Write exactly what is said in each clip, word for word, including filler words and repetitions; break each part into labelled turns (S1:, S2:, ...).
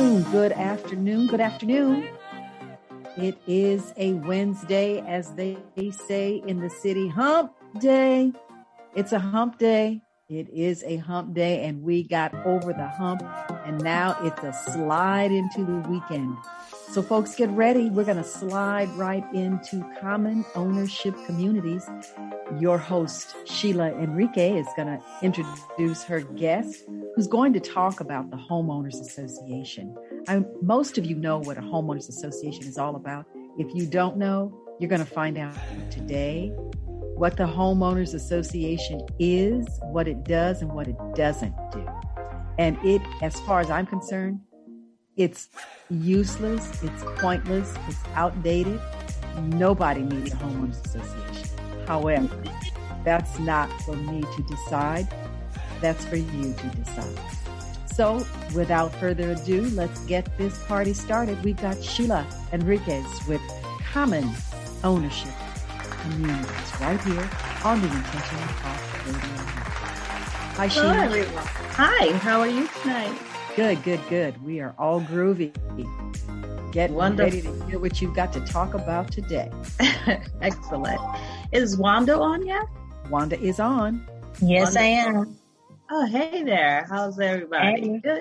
S1: afternoon. Good afternoon. Good afternoon. It is a Wednesday, as they say in the city, hump day. It's a hump day. It is a hump day, and we got over the hump, and now it's a slide into the weekend. So folks, get ready. We're going to slide right into common ownership communities. Your host, Sheila Enrique, is going to introduce her guest, who's going to talk about the Homeowners Association. I, most of you know what a Homeowners Association is all about. If you don't know, you're going to find out today what the Homeowners Association is, what it does, and what it doesn't do. And it, as far as I'm concerned, it's useless, it's pointless, it's outdated. Nobody needs a homeowners association. However, that's not for me to decide. That's for you to decide. So without further ado, let's get this party started. We've got Sheila Enriquez with Common Ownership Communities right here on the Intentional Talk Radio. Hi, Sheila.
S2: Hello, everyone. Hi, how are you tonight?
S1: Good, good, good. We are all groovy. Get Wonderful. Ready to hear what you've got to talk about today.
S2: Excellent. Is Wanda on yet?
S1: Wanda is on.
S3: Yes,
S2: Wanda.
S3: I am.
S2: Oh, hey there. How's everybody?
S3: Hey.
S2: Good.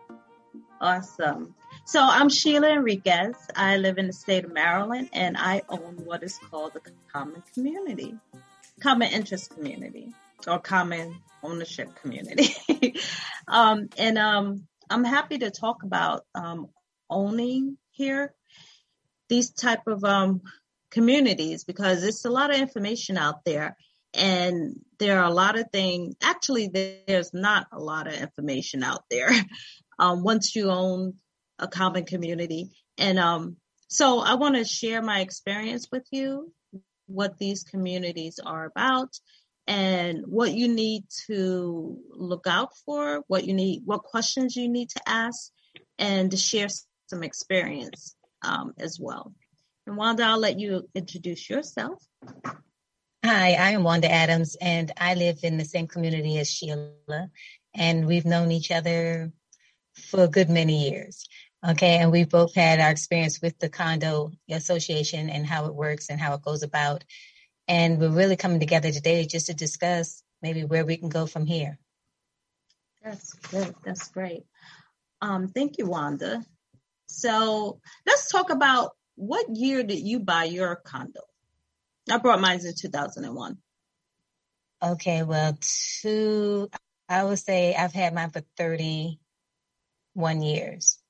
S2: Awesome. So I'm Sheila Enriquez. I live in the state of Maryland, and I own what is called the Common Community, Common Interest Community, or Common Ownership Community. um, and um, I'm happy to talk about um, owning here, these type of um, communities, because it's a lot of information out there. And there are a lot of things, actually, there's not a lot of information out there um, once you own a common community. And um, so I want to share my experience with you, what these communities are about, and what you need to look out for, what you need, what questions you need to ask, and to share some experience um, as well. And Wanda, I'll let you introduce yourself.
S3: Hi, I am Wanda Adams, and I live in the same community as Sheila, and we've known each other for a good many years. Okay, and we've both had our experience with the condo association and how it works and how it goes about. And we're really coming together today just to discuss maybe where we can go from here.
S2: That's good. That's great. Um, thank you, Wanda. So let's talk about, what year did you buy your condo? I brought mine in two thousand one.
S3: Okay, well, two, I would say I've had mine for thirty-one years.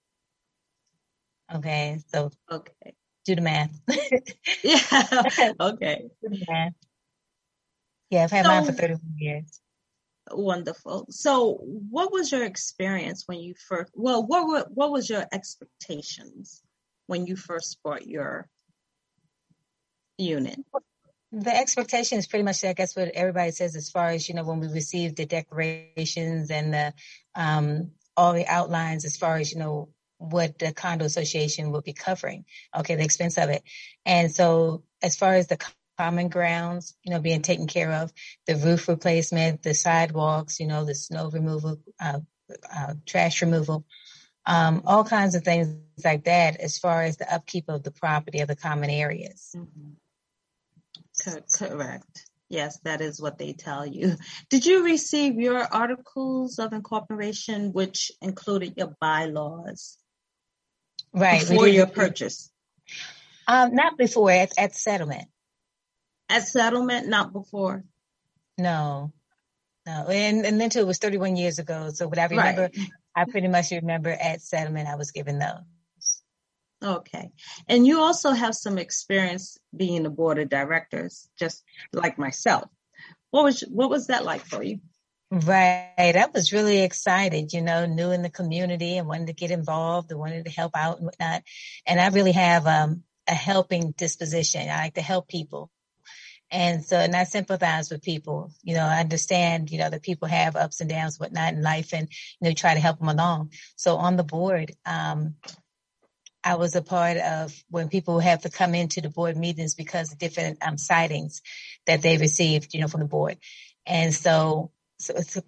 S3: Okay, so
S2: okay,
S3: do the math.
S2: Yeah, okay.
S3: Do the math. Yeah, I've had so, mine for thirty-one years.
S2: Wonderful. So what was your experience when you first, well, what were, what was your expectations when you first bought your unit?
S3: The expectation is pretty much, I guess, what everybody says as far as, you know, when we received the declarations and the um, all the outlines as far as, you know, what the condo association will be covering, okay, the expense of it. And so as far as the common grounds, you know, being taken care of, the roof replacement, the sidewalks, you know, the snow removal, uh, uh, trash removal, um, all kinds of things like that as far as the upkeep of the property of the common areas.
S2: Mm-hmm. Correct. Yes, that is what they tell you. Did you receive your articles of incorporation, which included your bylaws?
S3: Right.
S2: Before your purchase?
S3: Um, not before, at, at settlement.
S2: At settlement, not before?
S3: No, no. And, and then too, it was thirty-one years ago. So what I remember, right. I pretty much remember at settlement, I was given those.
S2: Okay. And you also have some experience being the board of directors, just like myself. What was what was that like for you?
S3: Right. I was really excited, you know, new in the community and wanted to get involved and wanted to help out and whatnot. And I really have um, a helping disposition. I like to help people. And so, and I sympathize with people, you know, I understand, you know, that people have ups and downs, whatnot in life, and, you know, try to help them along. So on the board, um, I was a part of when people have to come into the board meetings because of different um, sightings that they received, you know, from the board. And so, so, so people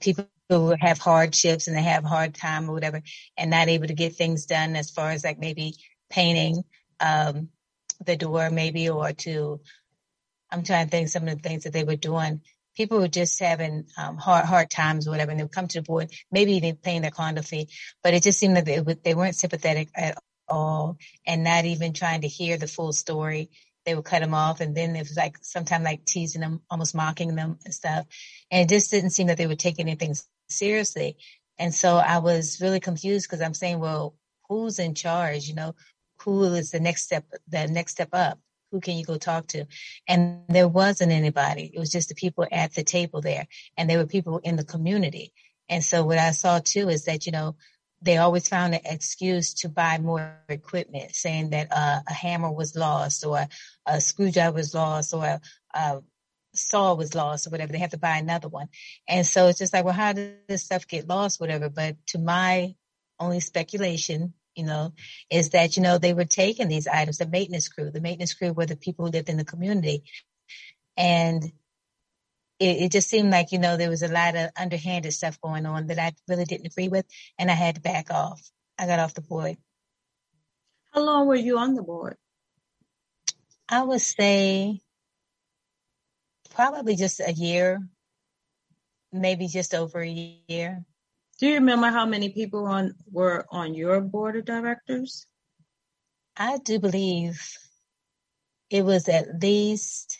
S3: who have hardships and they have a hard time or whatever, and not able to get things done as far as like maybe painting um, the door maybe, or to, I'm trying to think some of the things that they were doing. People were just having um, hard, hard times or whatever, and they would come to the board, maybe even paying their condo fee, but it just seemed that they, they weren't sympathetic at all and not even trying to hear the full story. They would cut them off, and then it was like sometimes like teasing them, almost mocking them and stuff. And it just didn't seem that they were taking anything seriously. And so I was really confused because I'm saying, well, who's in charge? You know, who is the next step, the next step up? Who can you go talk to? And there wasn't anybody. It was just the people at the table there, and there were people in the community. And so what I saw too is that, you know, they always found an excuse to buy more equipment, saying that uh, a hammer was lost or a screwdriver was lost or a, a saw was lost or whatever. They have to buy another one. And so it's just like, well, how did this stuff get lost, whatever? But to my only speculation, you know, is that, you know, they were taking these items, the maintenance crew, the maintenance crew were the people who lived in the community. And it, it just seemed like, you know, there was a lot of underhanded stuff going on that I really didn't agree with. And I had to back off. I got off the board.
S2: How long were you on the board?
S3: I would say probably just a year, maybe just over a year.
S2: Do you remember how many people on were on your board of directors?
S3: I do believe it was at least,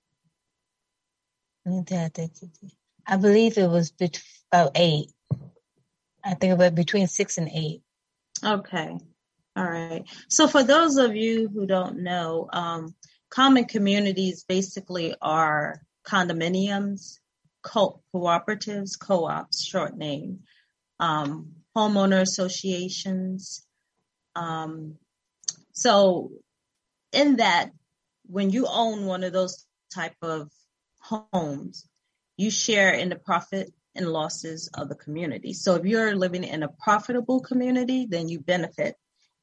S3: I believe it was about eight. I think about between six and eight.
S2: Okay. All right. So for those of you who don't know, um, common communities basically are condominiums, co- cooperatives, co-ops, short name. Um, homeowner associations. Um, so in that, when you own one of those type of homes, you share in the profit and losses of the community. So if you're living in a profitable community, then you benefit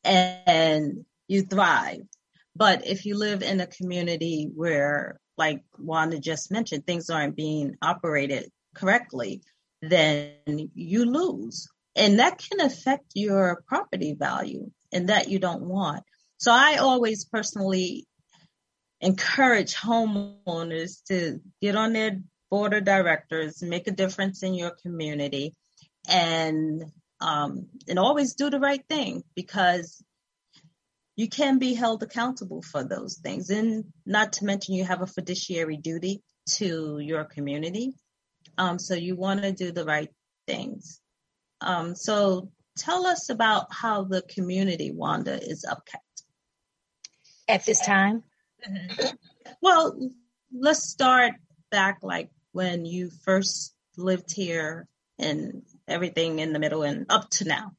S2: and you thrive. But if you live in a community where, like Wanda just mentioned, things aren't being operated correctly, then you lose. And that can affect your property value, and that you don't want. So I always personally encourage homeowners to get on their board of directors, make a difference in your community, and um, and always do the right thing, because you can be held accountable for those things. And not to mention, you have a fiduciary duty to your community. Um, so you want to do the right things. Um, so tell us about how the community, Wanda, is upkept.
S3: At this time?
S2: Mm-hmm. Well, let's start back like when you first lived here and everything in the middle and up to now.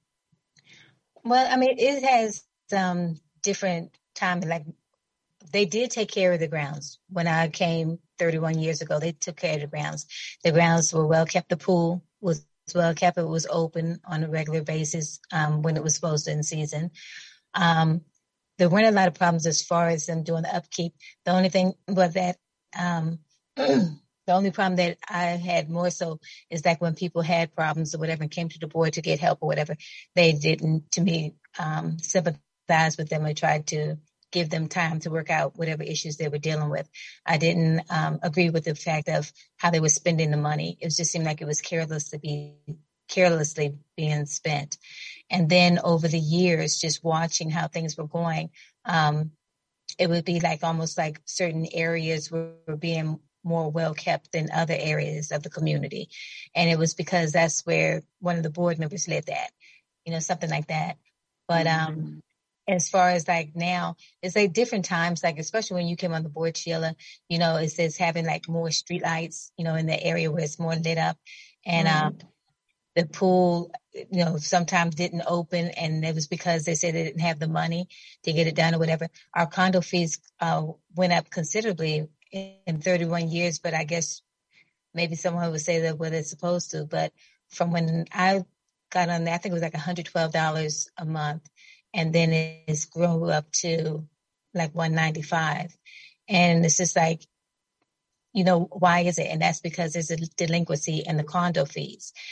S3: Well, I mean, it has some different time. Like, they did take care of the grounds. When I came thirty-one years ago, they took care of the grounds. The grounds were well kept. The pool was well kept. It was open on a regular basis um, when it was supposed to in season. Um, there weren't a lot of problems as far as them doing the upkeep. The only thing was that um, the only problem that I had more so is that when people had problems or whatever and came to the board to get help or whatever, they didn't, to me, um, sympathize with them and tried to give them time to work out whatever issues they were dealing with. I didn't um, agree with the fact of how they were spending the money. It just seemed like it was careless to be carelessly being spent. And then over the years, just watching how things were going, um, it would be like almost like certain areas were, were being more well kept than other areas of the community. And it was because that's where one of the board members lived at, you know, something like that. But um, mm-hmm. As far as like now, it's like different times, like especially when you came on the board, Sheila, you know, it says having like more street lights, you know, in the area where it's more lit up. And mm-hmm. um, the pool, you know, sometimes didn't open, and it was because they said they didn't have the money to get it done or whatever. Our condo fees uh, went up considerably in thirty-one years, but I guess maybe someone would say that what it's supposed to. But from when I got on there, I think it was like one hundred twelve dollars a month. And then it's grown up to like one hundred ninety-five. And it's just like, you know, why is it? And that's because there's a delinquency in the condo fees.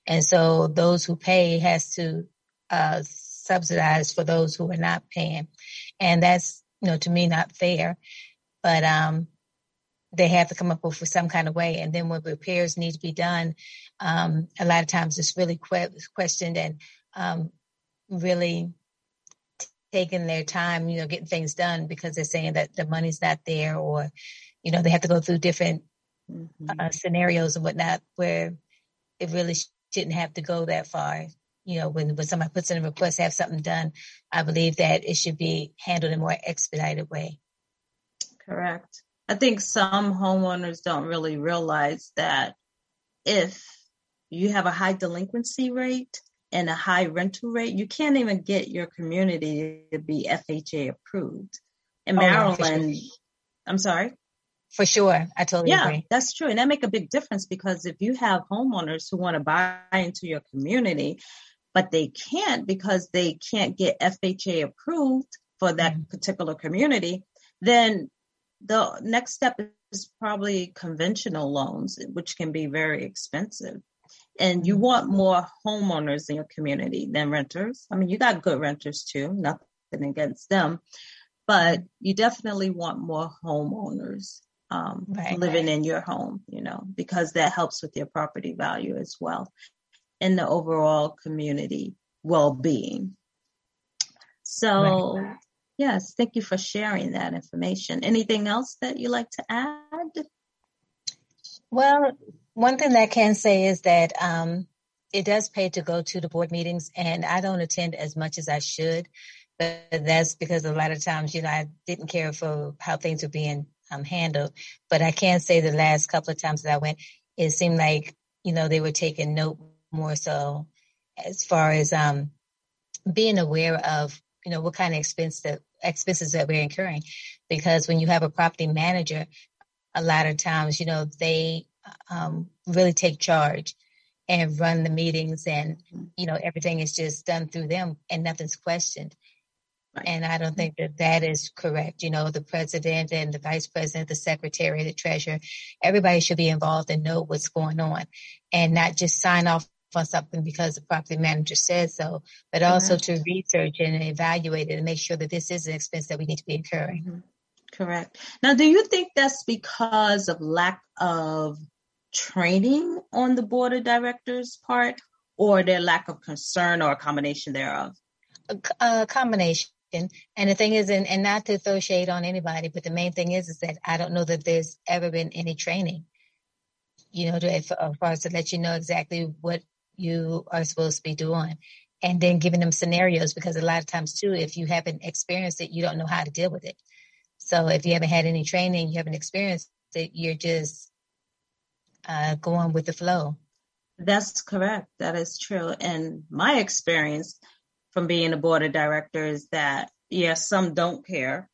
S3: And so those who pay has to uh, subsidize for those who are not paying. And that's, you know, to me, not fair. But um, they have to come up with some kind of way. And then when repairs need to be done, um, a lot of times it's really que- questioned and um, really t- taking their time, you know, getting things done because they're saying that the money's not there, or, you know, they have to go through different mm-hmm. uh, scenarios and whatnot where it really shouldn't have to go that far. You know, when, when somebody puts in a request to have something done, I believe that it should be handled in a more expedited way.
S2: Correct. I think some homeowners don't really realize that if you have a high delinquency rate and a high rental rate, you can't even get your community to be F H A approved. In Maryland, oh, yeah, sure. I'm sorry?
S3: For sure. I totally
S2: yeah,
S3: agree.
S2: That's true. And that make a big difference, because if you have homeowners who want to buy into your community, but they can't because they can't get F H A approved for that mm-hmm. particular community, then the next step is probably conventional loans, which can be very expensive. And you want more homeowners in your community than renters. I mean, you got good renters too, nothing against them, but you definitely want more homeowners um, right, living right. in your home, you know, because that helps with your property value as well and the overall community well-being. So, right. Yes, thank you for sharing that information. Anything else that you like to add?
S3: Well, one thing that I can say is that um, it does pay to go to the board meetings, and I don't attend as much as I should, but that's because a lot of times, you know, I didn't care for how things were being um, handled. But I can say the last couple of times that I went, it seemed like, you know, they were taking note more so as far as um, being aware of, you know, what kind of expense that, expenses that we're incurring. Because when you have a property manager, a lot of times, you know, they um, really take charge and run the meetings, and, you know, everything is just done through them and nothing's questioned. Right. And I don't think that that is correct. You know, the president and the vice president, the secretary, the treasurer, everybody should be involved and know what's going on and not just sign off on something because the property manager says so, but also Correct. To research and evaluate it and make sure that this is an expense that we need to be incurring.
S2: Mm-hmm. Correct. Now, do you think that's because of lack of training on the board of directors' part, or their lack of concern, or a combination thereof?
S3: A, a combination. And the thing is, and, and not to throw shade on anybody, but the main thing is, is that I don't know that there's ever been any training, you know, to, as far as to let you know exactly what you are supposed to be doing, and then giving them scenarios, because a lot of times too, if you haven't experienced it, you don't know how to deal with it. So if you haven't had any training, you haven't experienced it, you're just uh, going with the flow.
S2: That's correct. That is true. And my experience from being a board of directors is that, yes, some don't care.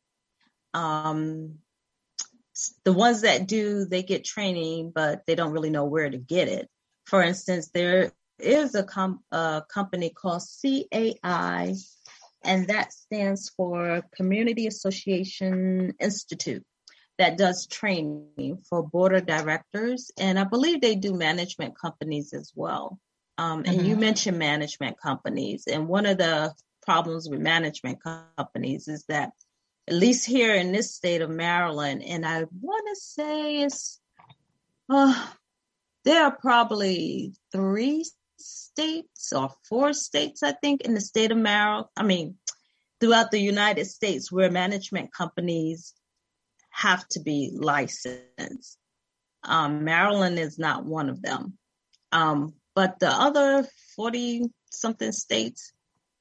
S2: Um, the ones that do, they get training, but they don't really know where to get it. For instance, there is a, com- a company called C A I, and that stands for Community Association Institute, that does training for board of directors. And I believe they do management companies as well. Um, mm-hmm. And you mentioned management companies. And one of the problems with management companies is that, at least here in this state of Maryland, and I want to say it's, uh, there are probably three states or four states, I think, in the state of Maryland. I mean, throughout the United States, where management companies have to be licensed. Um, Maryland is not one of them. Um, but the other forty-something states,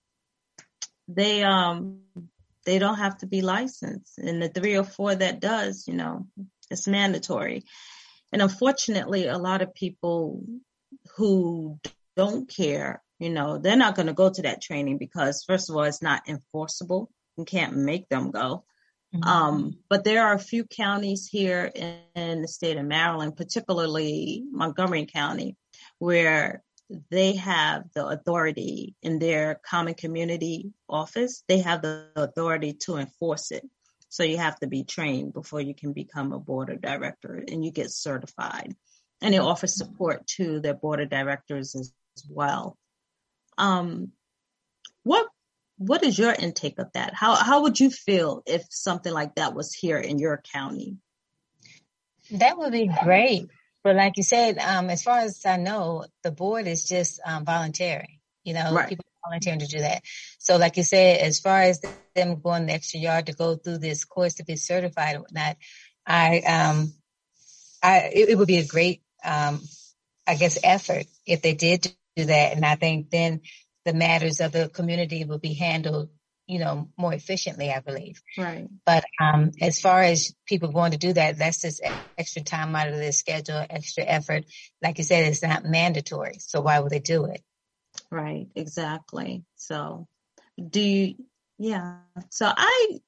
S2: they um they don't have to be licensed. And the three or four that does, you know, it's mandatory. And unfortunately, a lot of people who don't care, you know, they're not going to go to that training because, first of all, it's not enforceable. You can't make them go. Mm-hmm. Um, but there are a few counties here in, in the state of Maryland, particularly Montgomery County, where they have the authority in their common community office. They have the authority to enforce it. So you have to be trained before you can become a board of director, and you get certified. And they offer support to their board of directors as well. Um, what what is your intake of that? How how would you feel if something like that was here in your county?
S3: That would be great. But like you said, um, as far as I know, the board is just um, voluntary. You know,
S2: Right.
S3: people are volunteering to do that. So like you said, as far as them going the extra yard to go through this course to be certified and whatnot, I, um, I, it, it would be a great, um, I guess, effort if they did do that. And I think then the matters of the community will be handled, you know, more efficiently, I believe.
S2: Right.
S3: But um, as far as people going to do that, that's just extra time out of their schedule, extra effort. Like you said, it's not mandatory. So why would they do it?
S2: Right. Exactly. So do you, yeah. So I,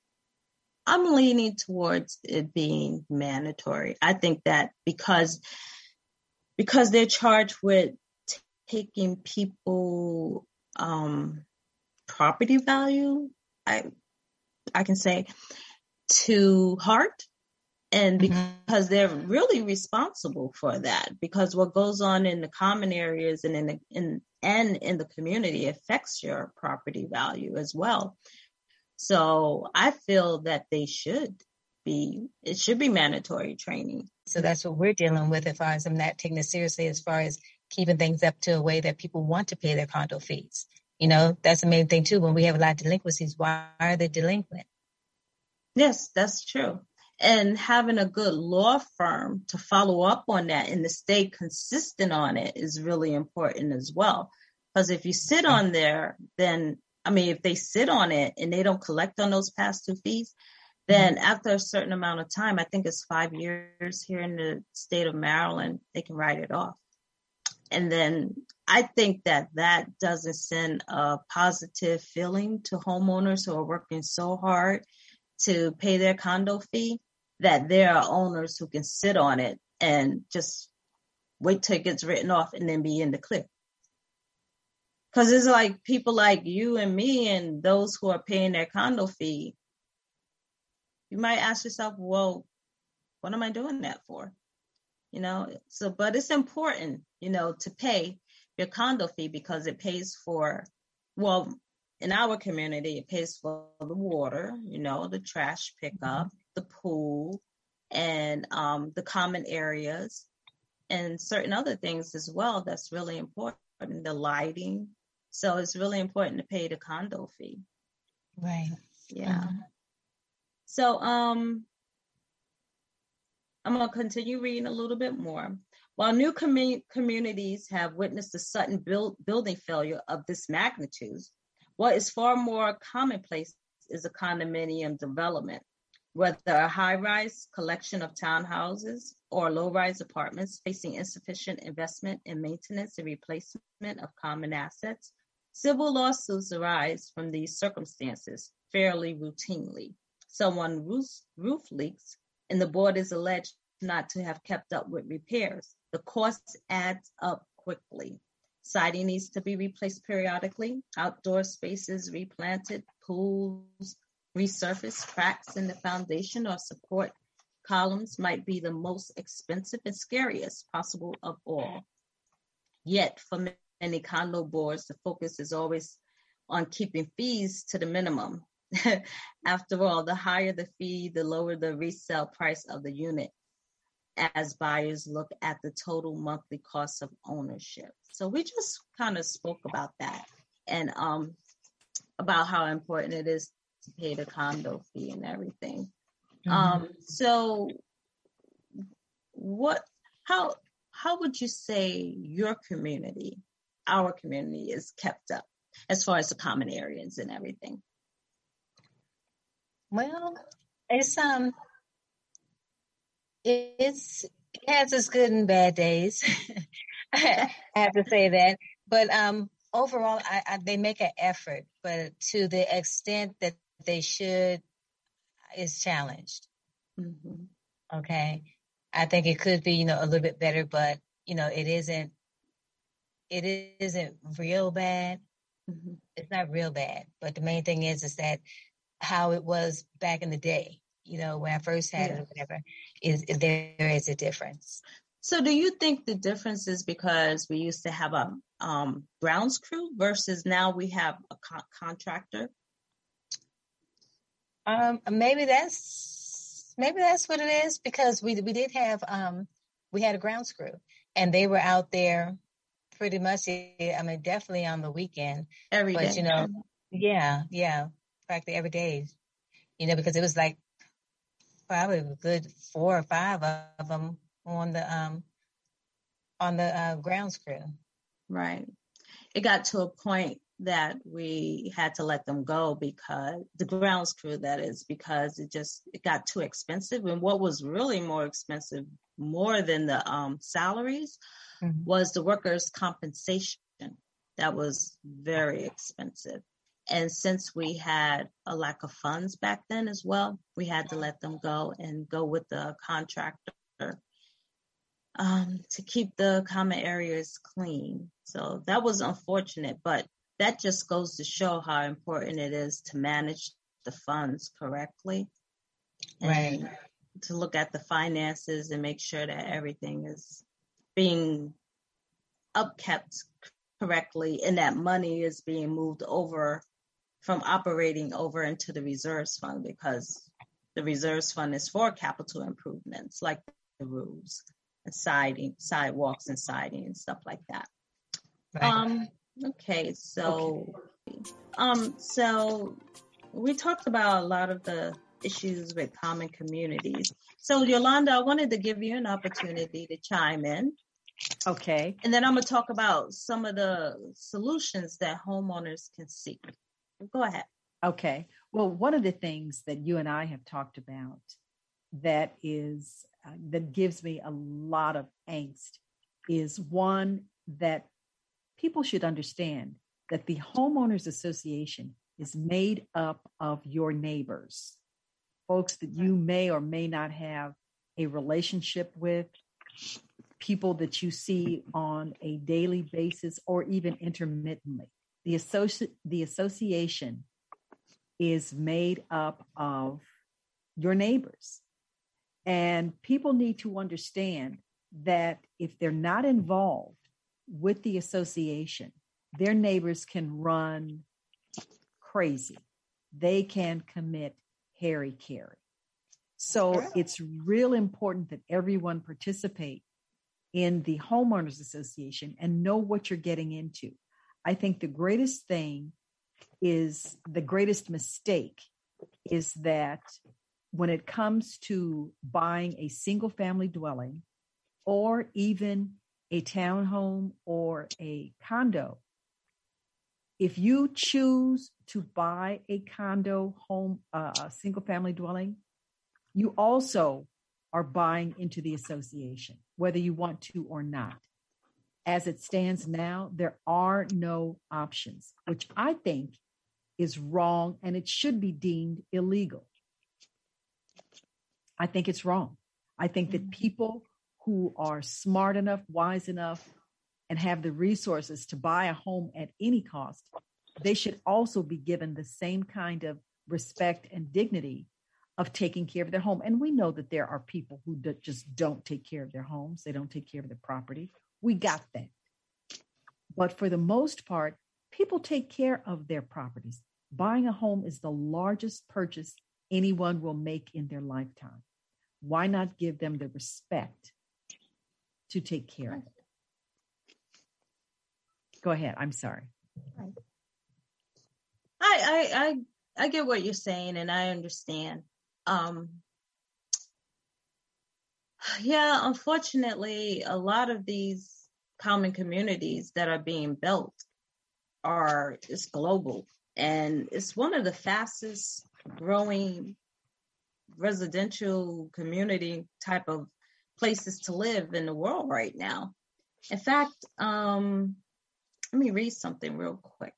S2: I'm leaning towards it being mandatory. I think that because, because they're charged with t- taking people, um, property value, I, I can say, to heart, and because mm-hmm. they're really responsible for that, because what goes on in the common areas and in the in and in the community affects your property value as well. So I feel that they should be it should be mandatory training.
S3: So that's what we're dealing with as far as I'm not taking it seriously, as far as keeping things up to a way that people want to pay their condo fees. You know, that's the main thing too. When we have a lot of delinquencies, why are they delinquent?
S2: Yes, that's true. And having a good law firm to follow up on that and to stay consistent on it is really important as well. Because if you sit on there, then, I mean, if they sit on it and they don't collect on those past two fees, then mm-hmm. after a certain amount of time, I think it's five years here in the state of Maryland, they can write it off. And then I think that that doesn't send a positive feeling to homeowners who are working so hard to pay their condo fee, that there are owners who can sit on it and just wait till it gets written off and then be in the clear. Because it's like people like you and me and those who are paying their condo fee, you might ask yourself, well, what am I doing that for? You know, so, but it's important, you know, to pay your condo fee because it pays for, well, in our community, it pays for the water, you know, the trash pickup, the pool, and um, the common areas, and certain other things as well. That's really important, the lighting. So it's really important to pay the condo fee.
S3: Right.
S2: Yeah.
S3: Mm-hmm.
S2: So um, I'm going to continue reading a little bit more. While new com- communities have witnessed a sudden build- building failure of this magnitude, what is far more commonplace is a condominium development, whether a high-rise collection of townhouses or low-rise apartments facing insufficient investment in maintenance and replacement of common assets. Civil lawsuits arise from these circumstances fairly routinely. Someone roof, roof leaks and the board is alleged not to have kept up with repairs. The cost adds up quickly. Siding needs to be replaced periodically, outdoor spaces replanted, pools resurfaced, cracks in the foundation or support columns might be the most expensive and scariest possible of all. Yet, for many condo boards, the focus is always on keeping fees to the minimum. After all, the higher the fee, the lower the resale price of the unit, as buyers look at the total monthly cost of ownership. So we just kind of spoke about that and um, about how important it is to pay the condo fee and everything. Mm-hmm. Um, so what, how, how would you say your community, our community is kept up as far as the common areas and everything?
S3: Well, it's, um, It's it has its good and bad days. I have to say that. But um, overall, I, I, they make an effort, but to the extent that they should is challenged.
S2: Mm-hmm.
S3: Okay. I think it could be, you know, a little bit better, but, you know, it isn't, it isn't real bad. Mm-hmm. It's not real bad. But the main thing is, is that how it was back in the day. You know, when I first had yeah. it or whatever, is, is there is a difference.
S2: So do you think the difference is because we used to have a um, grounds crew versus now we have a co- contractor?
S3: Um, maybe that's maybe that's what it is, because we we did have um we had a grounds crew, and they were out there pretty much. I mean, definitely on the weekend,
S2: Every
S3: but
S2: day.
S3: you know, yeah, yeah, practically every day. You know, because it was like probably a good four or five of them on the um on the uh, grounds crew.
S2: Right. It got to a point that we had to let them go, because the grounds crew, that is, because it just it got too expensive. And what was really more expensive, more than the um, salaries, mm-hmm. was the workers' compensation. That was very expensive. And since we had a lack of funds back then as well, we had to let them go and go with the contractor um, to keep the common areas clean. So that was unfortunate, but that just goes to show how important it is to manage the funds correctly.
S3: Right.
S2: And to look at the finances and make sure that everything is being upkept correctly, and that money is being moved over from operating over into the reserves fund, because the reserves fund is for capital improvements like the roofs and siding, sidewalks and siding and stuff like that. Right. Um, okay, so, okay. um, so we talked about a lot of the issues with common communities. So Yolanda, I wanted to give you an opportunity to chime in.
S1: Okay.
S2: And then I'm going to talk about some of the solutions that homeowners can seek. Go ahead.
S1: Okay. Well, one of the things that you and I have talked about that is uh, that gives me a lot of angst is one that people should understand that the homeowners association is made up of your neighbors, folks that you may or may not have a relationship with, people that you see on a daily basis or even intermittently. The associ- the association is made up of your neighbors. And people need to understand that if they're not involved with the association, their neighbors can run crazy. They can commit hara-kiri. So it's real important that everyone participate in the homeowners association and know what you're getting into. I think the greatest thing is the greatest mistake is that when it comes to buying a single family dwelling or even a townhome or a condo, if you choose to buy a condo home, uh, a single family dwelling, you also are buying into the association, whether you want to or not. As it stands now, there are no options, which I think is wrong, and it should be deemed illegal. I think it's wrong. I think that people who are smart enough, wise enough, and have the resources to buy a home at any cost, they should also be given the same kind of respect and dignity of taking care of their home. And we know that there are people who do, just don't take care of their homes. They don't take care of their property. We got that. But for the most part, people take care of their properties. Buying a home is the largest purchase anyone will make in their lifetime. Why not give them the respect to take care of it? Go ahead. I'm sorry.
S2: I I I, I get what you're saying, and I understand. Um, yeah, unfortunately, a lot of these common communities that are being built are it's global, and it's one of the fastest growing residential community type of places to live in the world right now. In fact, um, let me read something real quick.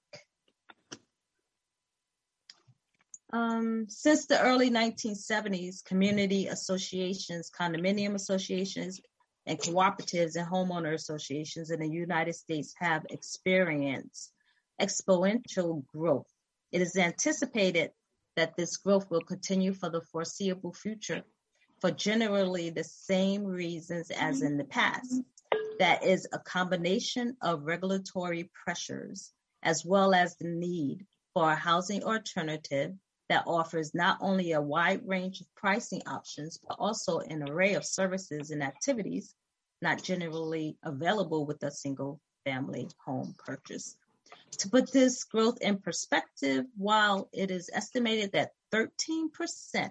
S2: Um, since the early nineteen seventies, community associations, condominium associations, and cooperatives and homeowner associations in the United States have experienced exponential growth. It is anticipated that this growth will continue for the foreseeable future. for generally the same reasons as in the past. That is a combination of regulatory pressures as well as the need for a housing alternative that offers not only a wide range of pricing options, but also an array of services and activities not generally available with a single family home purchase. To put this growth in perspective, while it is estimated that thirteen percent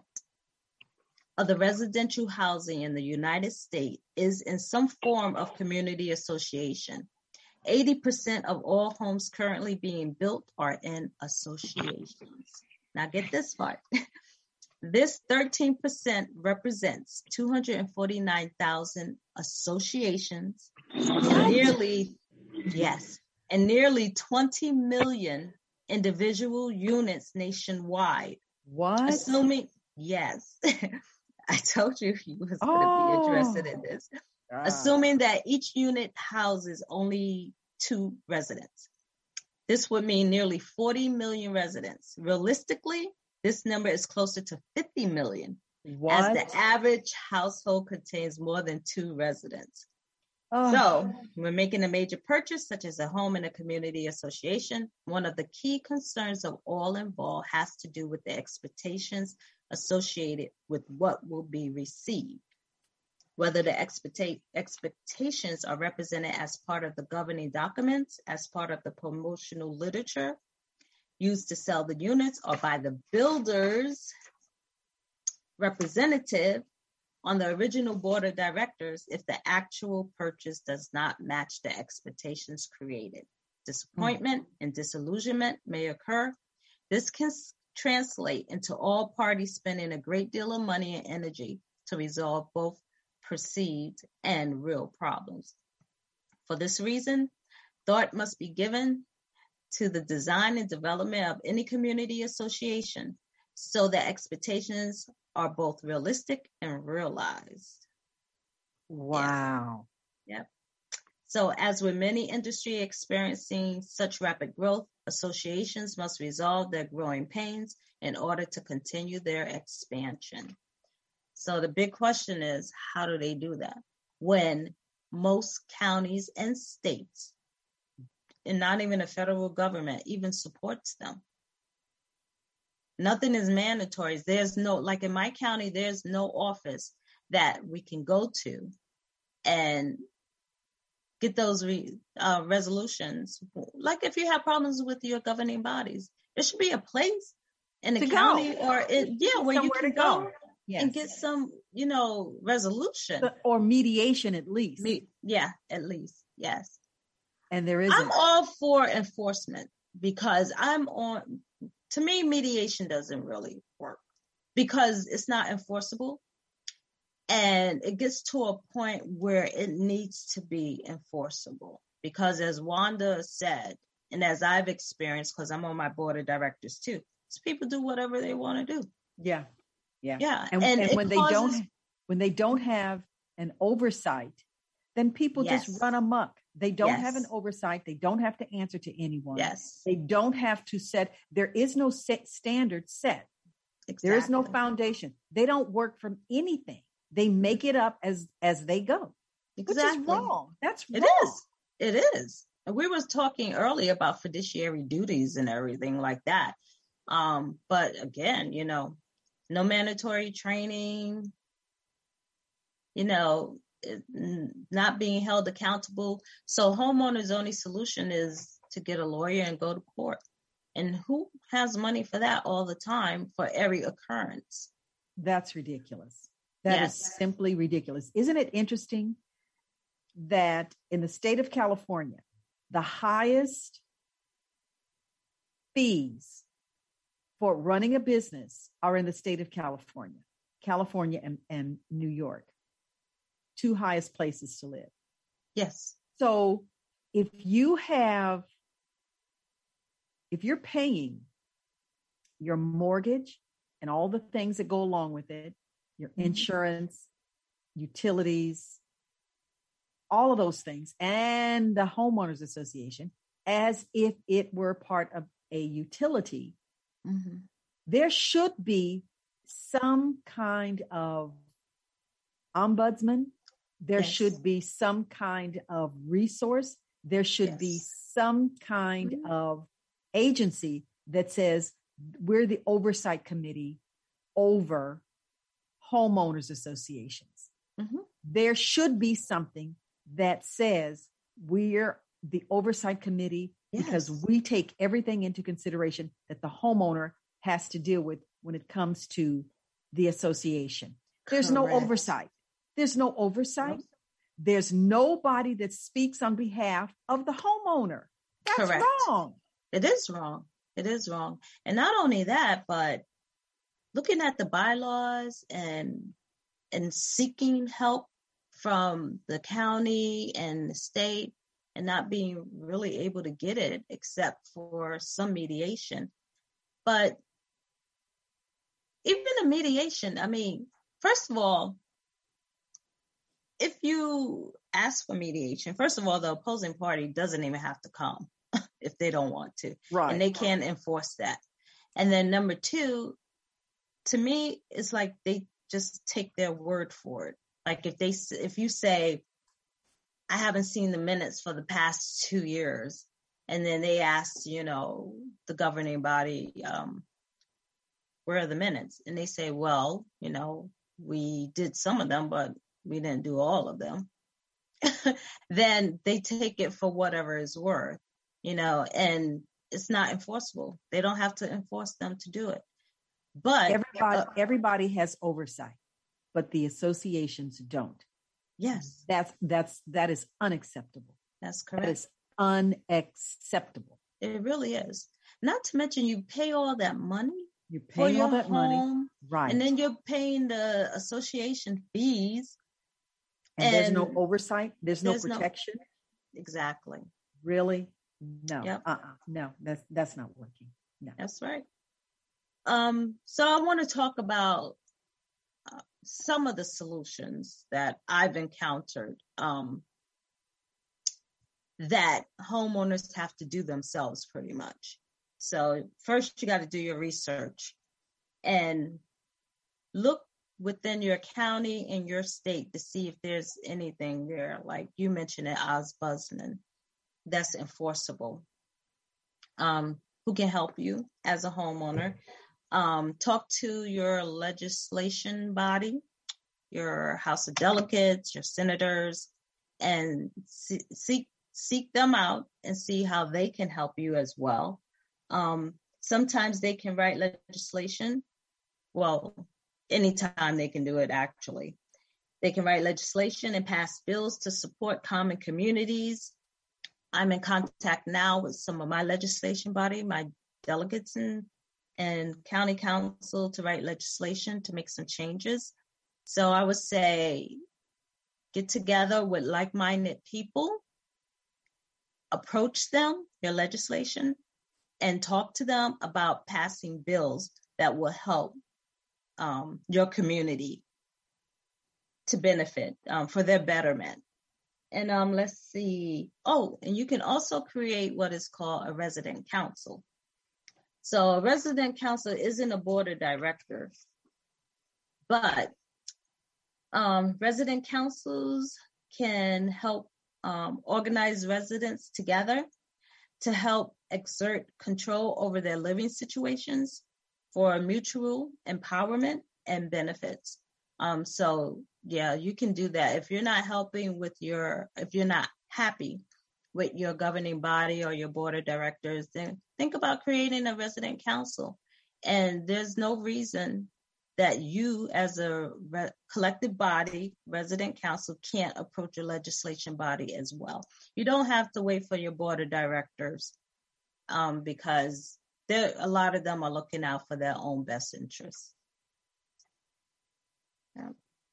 S2: of the residential housing in the United States is in some form of community association, eighty percent of all homes currently being built are in associations. Now get this part. This thirteen percent represents two hundred forty-nine thousand associations, nearly, yes, and nearly twenty million individual units nationwide.
S1: What?
S2: Assuming, yes, I told you he was
S1: oh.
S2: going to be interested in this.
S1: Ah.
S2: Assuming that each unit houses only two residents. This would mean nearly forty million residents. Realistically, this number is closer to fifty million,
S1: what?
S2: as the average household contains more than two residents.
S1: Oh.
S2: So when making a major purchase, such as a home in a community association, one of the key concerns of all involved has to do with the expectations associated with what will be received. Whether the expecta- expectations are represented as part of the governing documents, as part of the promotional literature used to sell the units, or by the builder's representative on the original board of directors if the actual purchase does not match the expectations created. Disappointment mm-hmm. and disillusionment may occur. This can s- translate into all parties spending a great deal of money and energy to resolve both perceived and real problems. For this reason, thought must be given to the design and development of any community association so that expectations are both realistic and realized.
S1: Wow.
S2: Yes. Yep. So as with many industry experiencing such rapid growth, associations must resolve their growing pains in order to continue their expansion. So the big question is, how do they do that when most counties and states, and not even the federal government, even supports them? Nothing is mandatory. There's no, like in my county, there's no office that we can go to and get those re, uh, resolutions. Like if you have problems with your governing bodies, there should be a place in the
S1: to
S2: county
S1: go.
S2: or it, yeah, where
S1: Somewhere
S2: you can
S1: to go,
S2: go
S1: yes.
S2: and get some, you know, resolution
S1: or mediation at least.
S2: Me, yeah, at least, yes.
S1: And there isn't.
S2: I'm all for enforcement because I'm on. To me, mediation doesn't really work because it's not enforceable. And it gets to a point where it needs to be enforceable. Because as Wanda said, and as I've experienced, because I'm on my board of directors too, is people do whatever they want to do.
S1: Yeah. Yeah.
S2: Yeah.
S1: And,
S2: and,
S1: and when
S2: causes,
S1: they don't when they don't have an oversight, then people yes. just run amok. They don't yes. have an oversight. They don't have to answer to anyone.
S2: Yes.
S1: They don't have to set, there is no set standard set. Exactly. There is no foundation. They don't work from anything. They make it up as, as they go.
S2: Exactly.
S1: Which is wrong. That's
S2: it
S1: wrong.
S2: Is. It is. And we was talking earlier about fiduciary duties and everything like that. Um, but again, you know, no mandatory training, you know, not being held accountable. So homeowners' only solution is to get a lawyer and go to court. And who has money for that all the time for every occurrence?
S1: That's ridiculous. That yes. is simply ridiculous. Isn't it interesting that in the state of California, the highest fees for running a business are in the state of California, California and, and New York. Two highest places to live.
S2: Yes.
S1: So if you have, if you're paying your mortgage and all the things that go along with it, your insurance, utilities, all of those things, and the homeowners association, as if it were part of a utility, mm-hmm. there should be some kind of ombudsman. There
S2: Yes.
S1: should be some kind of resource. There should
S2: Yes.
S1: be some kind
S2: Mhm.
S1: of agency that says we're the oversight committee over homeowners associations.
S2: Mhm.
S1: There should be something that says we're the oversight committee because
S2: Yes.
S1: we take everything into consideration that the homeowner has to deal with when it comes to the association. There's no
S2: Correct.
S1: oversight. There's no oversight.
S2: Nope.
S1: There's nobody that speaks on behalf of the homeowner. That's
S2: Correct.
S1: wrong.
S2: It is wrong. It is wrong. And not only that, but looking at the bylaws and and seeking help from the county and the state and not being really able to get it except for some mediation. But even the mediation, I mean, first of all, if you ask for mediation, first of all, the opposing party doesn't even have to come if they don't want to.
S1: Right.
S2: And they can't enforce that. And then number two, to me, it's like they just take their word for it. Like if they, if you say, I haven't seen the minutes for the past two years, and then they ask, you know, the governing body, um, where are the minutes? And they say, well, you know, we did some of them, but we didn't do all of them. Then they take it for whatever it's worth, you know, and it's not enforceable. They don't have to enforce them to do it. But
S1: everybody,
S2: uh,
S1: everybody has oversight, but the associations don't.
S2: Yes,
S1: That's that's that is unacceptable.
S2: that's correct.
S1: That is unacceptable.
S2: It really is. Not to mention you pay all that money
S1: You're
S2: for
S1: paying
S2: your
S1: all that money,
S2: home,
S1: right?
S2: and then you're paying the association fees.
S1: And there's no
S2: and
S1: oversight. There's no
S2: there's no-
S1: protection.
S2: Exactly.
S1: Really? No.
S2: Yep.
S1: Uh-uh. No. That's that's not working. No.
S2: That's right. Um, so I want to talk about uh, some of the solutions that I've encountered um, that homeowners have to do themselves pretty much. So first you got to do your research and look within your county and your state to see if there's anything there. Like you mentioned at Osbusman, that's enforceable. Um, who can help you as a homeowner? Um, talk to your legislation body, your House of Delegates, your senators, and see, seek seek them out and see how they can help you as well. Um, sometimes they can write legislation. Well, anytime they can do it, actually. They can write legislation and pass bills to support common communities. I'm in contact now with some of my legislation body, my delegates and, and county council to write legislation to make some changes. So I would say get together with like-minded people, approach them, your legislation, and talk to them about passing bills that will help um, your community to benefit um, for their betterment. And um, let's see. Oh, and you can also create what is called a resident council. So a resident council isn't a board of directors, but um, resident councils can help um, organize residents together to help exert control over their living situations for mutual empowerment and benefits. Um, so yeah, you can do that. If you're not helping with your, if you're not happy with your governing body or your board of directors, then think about creating a resident council. And there's no reason that you as a re- collective body, resident council, can't approach your legislation body as well. You don't have to wait for your board of directors um, because there, a lot of them are looking out for their own best interests. Yeah.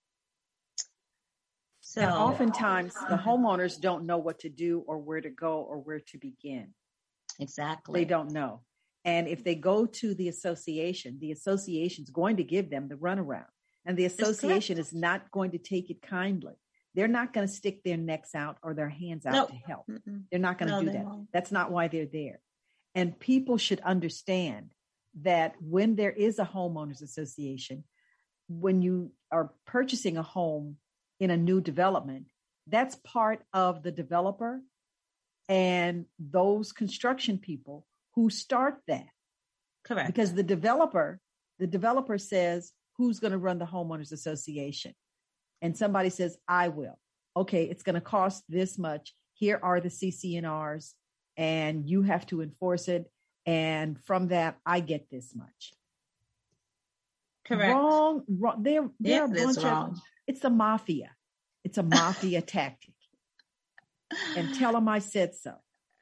S2: So
S1: And oftentimes the homeowners don't know what to do or where to go or where to begin.
S2: Exactly.
S1: They don't know. And if they go to the association, the association's going to give them the runaround. And the association is not going to take it kindly. They're not going to stick their necks out or their hands out
S2: Nope.
S1: to help.
S2: Mm-mm.
S1: They're not going to
S2: No,
S1: do
S2: they
S1: that.
S2: won't.
S1: That's not why they're there. And people should understand that when there is a homeowners association, when you are purchasing a home in a new development, that's part of the developer and those construction people who start that.
S2: Correct.
S1: Because the developer, the developer says, who's going to run the homeowners association? And somebody says, I will. Okay, it's going to cost this much. Here are the C C N Rs, and you have to enforce it. And from that, I get this much.
S2: Correct.
S1: Wrong. wrong. They're, they're
S2: yeah,
S1: a bunch
S2: wrong.
S1: of, it's a mafia. It's a mafia tactic. And tell them I said so.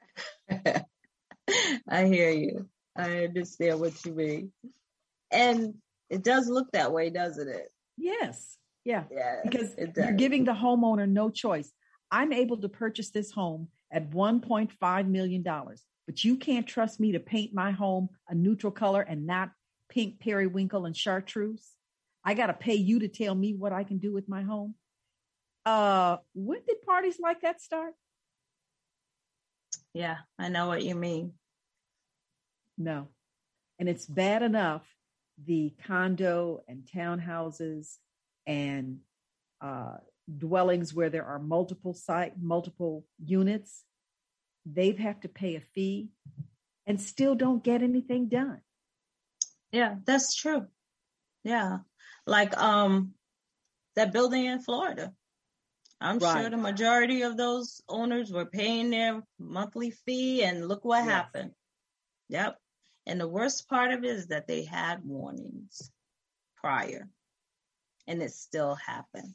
S2: I hear you. I understand what you mean. And it does look that way, doesn't it?
S1: Yes. Yeah.
S2: Yeah.
S1: Because you're giving the homeowner no choice. I'm able to purchase this home at one point five million dollars, but you can't trust me to paint my home a neutral color and not pink periwinkle and chartreuse. I got to pay you to tell me what I can do with my home. Uh, when did parties like that start?
S2: Yeah, I know what you mean.
S1: No. And it's bad enough, the condo and townhouses and uh, dwellings where there are multiple site, multiple units, they have to pay a fee and still don't get anything done.
S2: Yeah, that's true. Yeah. Like um, that building in Florida. I'm right. sure the majority of those owners were paying their monthly fee, and look what yes. happened. Yep. And the worst part of it is that they had warnings prior, and it still happened.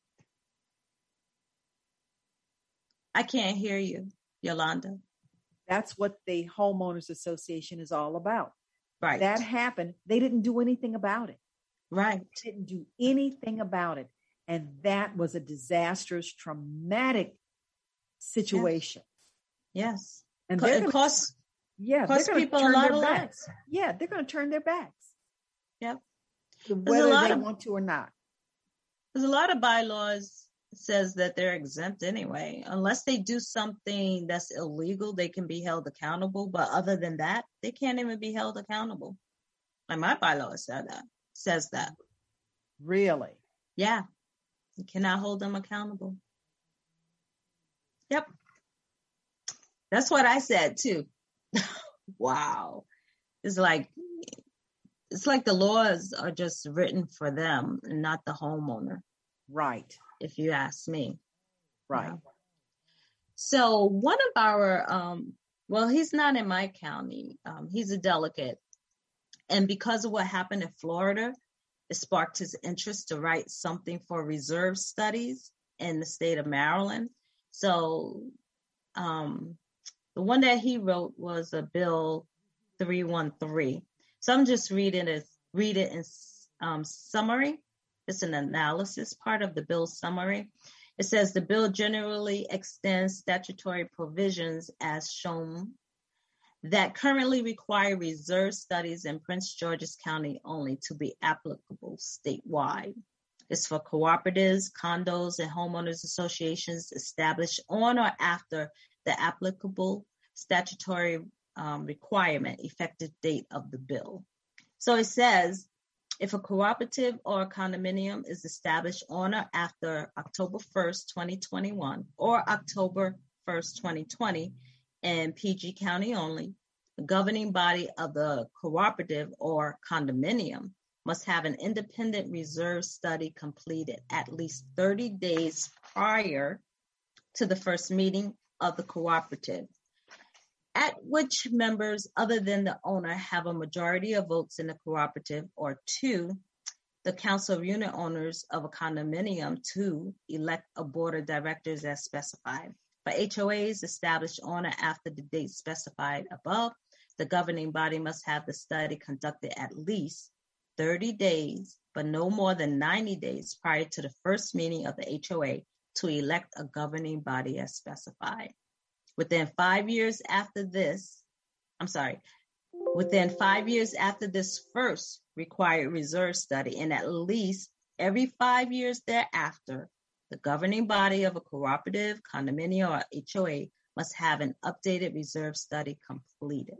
S2: I can't hear you, Yolanda.
S1: That's what the homeowners association is all about.
S2: Right.
S1: That happened. They didn't do anything about it.
S2: Right.
S1: They didn't do anything about it. And that was a disastrous, traumatic situation.
S2: Yes. yes.
S1: And
S2: it
S1: gonna,
S2: costs,
S1: yeah,
S2: costs people a lot of lives.
S1: Yeah, they're going to turn their backs.
S2: Yep.
S1: Whether they of, want to or not.
S2: There's a lot of bylaws says that they're exempt anyway. Unless they do something that's illegal, they can be held accountable. But other than that, they can't even be held accountable. Like my bylaw said that, says that.
S1: Really?
S2: Yeah. You cannot hold them accountable. Yep. That's what I said too. Wow. It's like, it's like the laws are just written for them and not the homeowner.
S1: Right.
S2: If you ask me.
S1: Right.
S2: Yeah. So one of our, um, well, he's not in my county. Um, he's a delegate. And because of what happened in Florida, it sparked his interest to write something for reserve studies in the state of Maryland. So um, the one that he wrote was a Bill three one three. So I'm just reading it, read it in um, summary. It's an analysis part of the bill summary. It says the bill generally extends statutory provisions as shown that currently require reserve studies in Prince George's County only to be applicable statewide. It's for cooperatives, condos, and homeowners associations established on or after the applicable statutory um, requirement effective date of the bill. So it says, if a cooperative or a condominium is established on or after October first, twenty twenty-one or October first, twenty twenty in P G County only, the governing body of the cooperative or condominium must have an independent reserve study completed at least thirty days prior to the first meeting of the cooperative, at which members other than the owner have a majority of votes in the cooperative, or two, the council of unit owners of a condominium to elect a board of directors as specified. For H O As established on or after the date specified above, the governing body must have the study conducted at least thirty days, but no more than ninety days prior to the first meeting of the H O A to elect a governing body as specified. Within five years after this, I'm sorry, within five years after this first required reserve study, and at least every five years thereafter, the governing body of a cooperative, condominium, or H O A must have an updated reserve study completed.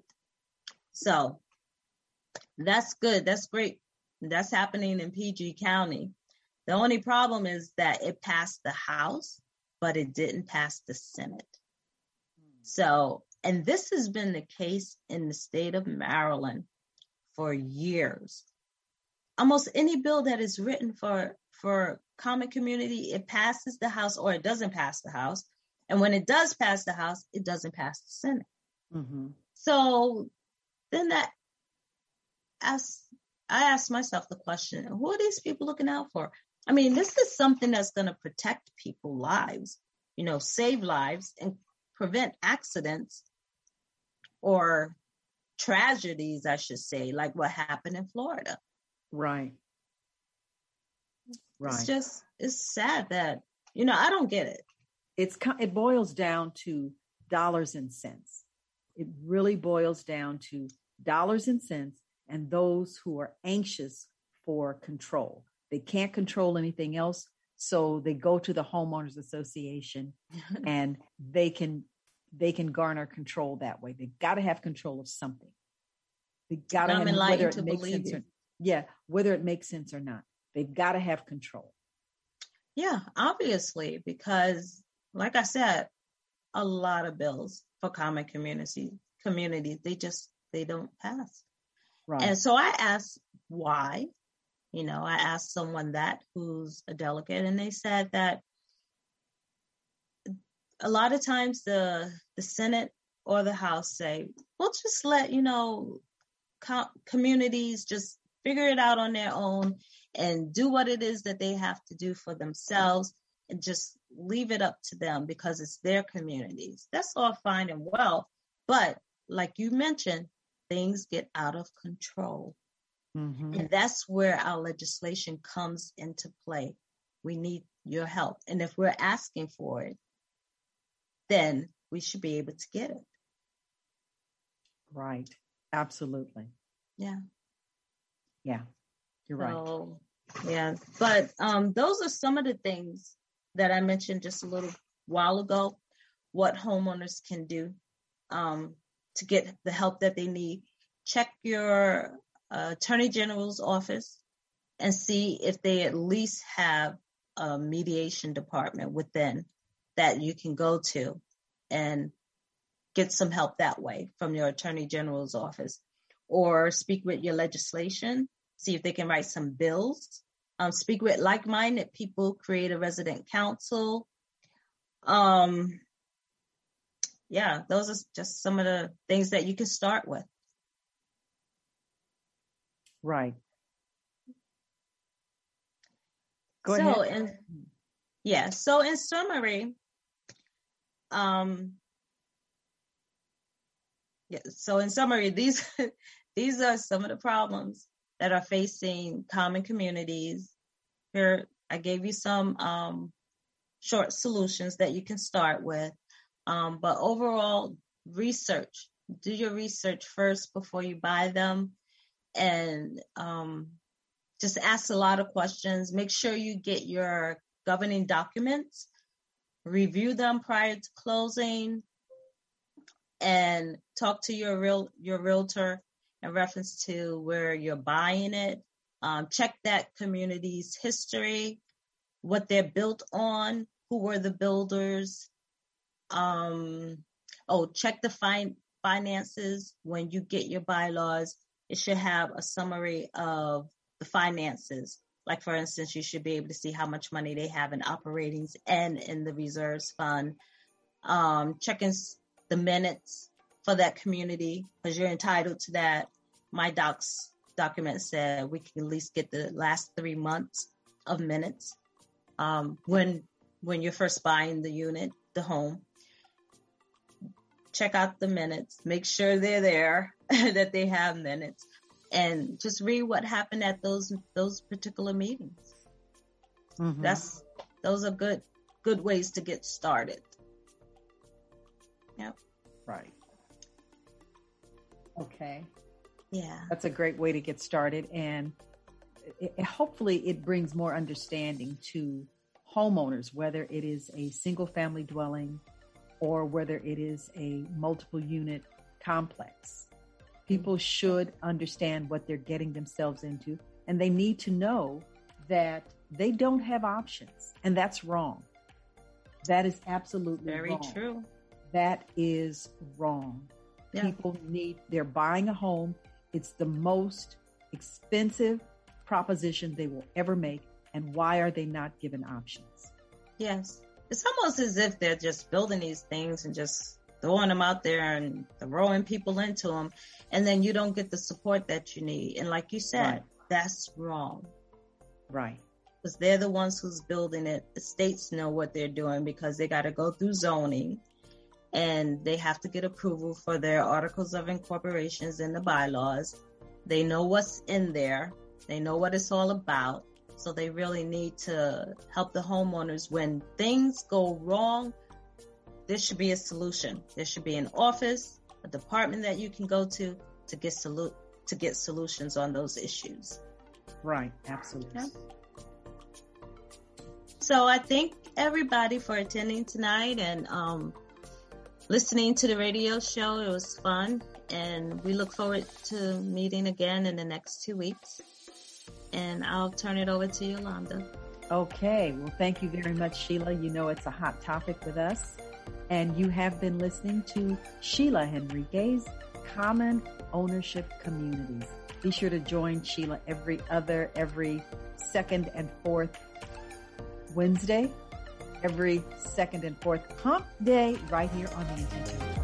S2: So that's good. That's great. That's happening in P G County. The only problem is that it passed the House, but it didn't pass the Senate. So, and this has been the case in the state of Maryland for years. Almost any bill that is written for, for common community, it passes the House or it doesn't pass the House. And when it does pass the House, it doesn't pass the Senate. Mm-hmm. So then that asks, I asked myself the question, who are these people looking out for? I mean, this is something that's going to protect people's lives, you know, save lives and prevent accidents or tragedies, I should say, like what happened in Florida.
S1: Right. Right.
S2: It's just, it's sad that, you know, I don't get it.
S1: It's, it boils down to dollars and cents. It really boils down to dollars and cents and those who are anxious for control. They can't control anything else. So they go to the homeowners association and they can, they can garner control that way. They've got to have control of something. They got to have, whether it makes sense or, yeah, whether it makes sense or not, they've got to have control.
S2: Yeah, obviously, because like I said, a lot of bills for common community communities, they just, they don't pass. Right. And so I asked why. You know, I asked someone that who's a delegate, and they said that a lot of times the the Senate or the House say, we'll just let, you know, co- communities just figure it out on their own and do what it is that they have to do for themselves and just leave it up to them because it's their communities. That's all fine and well. But like you mentioned, things get out of control. Mm-hmm. And that's where our legislation comes into play. We need your help. And if we're asking for it, then we should be able to get it.
S1: Right. Absolutely.
S2: Yeah.
S1: Yeah. You're
S2: so,
S1: right.
S2: Yeah. But um, those are some of the things that I mentioned just a little while ago, what homeowners can do um, to get the help that they need. Check your Uh, Attorney General's office and see if they at least have a mediation department within that you can go to and get some help that way from your Attorney General's office, or speak with your legislation, see if they can write some bills, um, speak with like-minded people, create a resident council. Um, yeah, those are just some of the things that you can start with.
S1: Right. Go
S2: so
S1: ahead.
S2: In, yeah. So in summary, um, yeah. So in summary, these these are some of the problems that are facing common communities. Here, I gave you some um, short solutions that you can start with. Um, but overall, research. Do your research first before you buy them. And um, just ask a lot of questions. Make sure you get your governing documents, review them prior to closing, and talk to your real your realtor in reference to where you're buying it. Um, check that community's history, what they're built on, who were the builders. Um, oh, check the fin- finances when you get your bylaws. It should have a summary of the finances. Like, for instance, you should be able to see how much money they have in operatings and in the reserves fund. Um, checking the minutes for that community, because you're entitled to that. My docs document said we can at least get the last three months of minutes um, when when you're first buying the unit, the home. Check out the minutes. Make sure they're there, that they have minutes, and just read what happened at those those particular meetings. Mm-hmm. That's those are good good ways to get started. Yep.
S1: Right. Okay.
S2: Yeah.
S1: That's a great way to get started, and it, it, hopefully it brings more understanding to homeowners, whether it is a single family dwelling or whether it is a multiple unit complex. People should understand what they're getting themselves into, and they need to know that they don't have options, and that's wrong. That is absolutely
S2: Very
S1: wrong.
S2: true.
S1: That is wrong.
S2: Yeah.
S1: People need, they're buying a home. It's the most expensive proposition they will ever make. And why are they not given options?
S2: Yes. It's almost as if they're just building these things and just throwing them out there and throwing people into them. And then you don't get the support that you need. And like you said,
S1: Right.
S2: that's wrong.
S1: Right.
S2: Because they're the ones who's building it. The states know what they're doing because they got to go through zoning and they have to get approval for their articles of incorporations and the bylaws. They know what's in there. They know what it's all about. So they really need to help the homeowners. When things go wrong, there should be a solution. There should be an office, a department that you can go to to get solu- to get solutions on those issues.
S1: Right. Absolutely.
S2: Yeah. So I thank everybody for attending tonight and um, listening to the radio show. It was fun, and we look forward to meeting again in the next two weeks. And I'll turn it over to Yolanda.
S1: Okay. Well, thank you very much, Sheila. You know it's a hot topic with us. And you have been listening to Sheila Henriquez, Common Ownership Communities. Be sure to join Sheila every other, every second and fourth Wednesday, every second and fourth hump day right here on the Intentional.